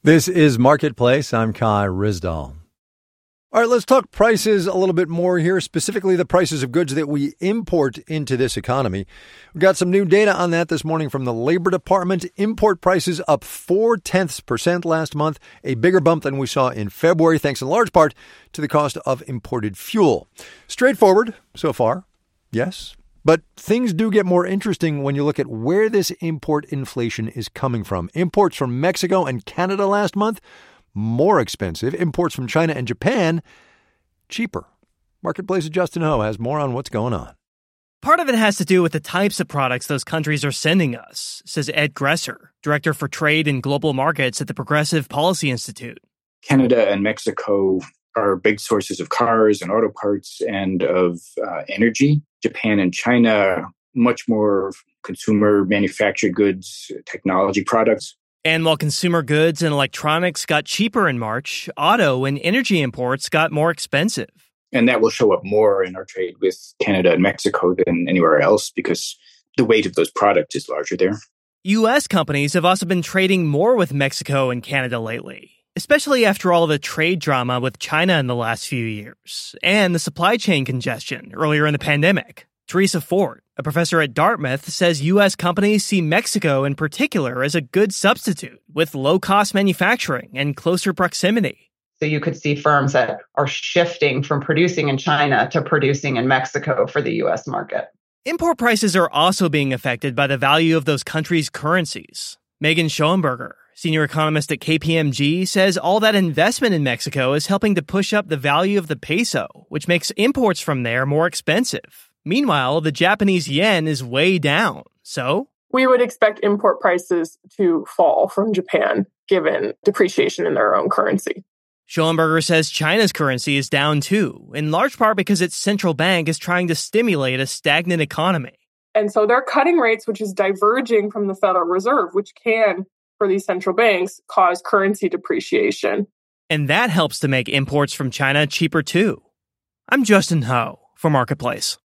This is Marketplace. I'm Kai Ryssdal. All right, let's talk prices a little bit more here, specifically the prices of goods that we import into this economy. We've got some new data on that this morning from the Labor Department. Import prices up 0.4% last month, a bigger bump than we saw in February, thanks in large part to the cost of imported fuel. Straightforward so far, yes. But things do get more interesting when you look at where this import inflation is coming from. Imports from Mexico and Canada last month, more expensive. Imports from China and Japan, cheaper. Marketplace's Justin Ho has more on what's going on. Part of it has to do with the types of products those countries are sending us, says Ed Gresser, Director for Trade and Global Markets at the Progressive Policy Institute. Canada and Mexico are big sources of cars and auto parts and of energy. Japan and China, much more consumer manufactured goods, technology products. And while consumer goods and electronics got cheaper in March, auto and energy imports got more expensive. And that will show up more in our trade with Canada and Mexico than anywhere else because the weight of those products is larger there. U.S. companies have also been trading more with Mexico and Canada lately, especially after all the trade drama with China in the last few years and the supply chain congestion earlier in the pandemic. Teresa Fort, a professor at Dartmouth, says U.S. companies see Mexico in particular as a good substitute with low-cost manufacturing and closer proximity. So you could see firms that are shifting from producing in China to producing in Mexico for the U.S. market. Import prices are also being affected by the value of those countries' currencies. Megan Schoenberger, senior economist at KPMG, says all that investment in Mexico is helping to push up the value of the peso, which makes imports from there more expensive. Meanwhile, the Japanese yen is way down. So we would expect import prices to fall from Japan, given depreciation in their own currency. Schoenberger says China's currency is down too, in large part because its central bank is trying to stimulate a stagnant economy. And so they're cutting rates, which is diverging from the Federal Reserve, which can, for these central banks, cause currency depreciation. And that helps to make imports from China cheaper too. I'm Justin Ho for Marketplace.